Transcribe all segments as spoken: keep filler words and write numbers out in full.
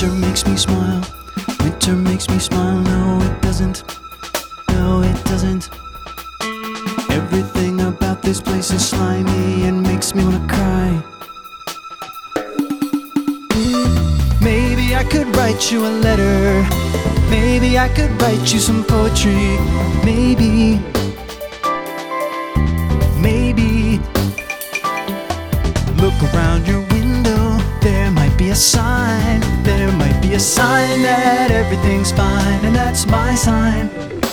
Winter makes me smile. Winter makes me smile. No, it doesn't. No, it doesn't. Everything about this place is slimy and makes me wanna cry. Maybe I could write you a letter. Maybe I could write you some poetry. Maybe. Maybe. Look around your window. There might be a sign. There might be a sign that everything's fine, and that's my sign.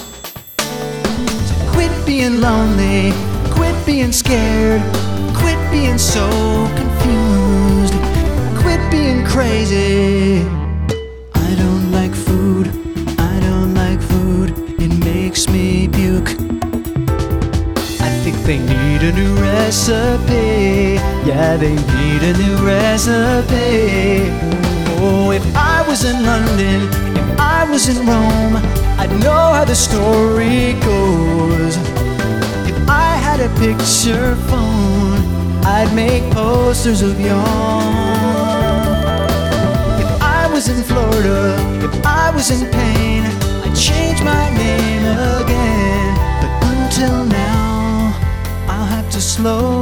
So quit being lonely. Quit being scared. Quit being so confused. Quit being crazy. I don't like food. I don't like food. It makes me puke. I think they need a new recipe. Yeah, they need a new recipe. Oh, if I was in London, if I was in Rome, I'd know how the story goes. If I had a picture phone, I'd make posters of y'all. If I was in Florida, if I was in pain, I'd change my name again. But until now, I'll have to slow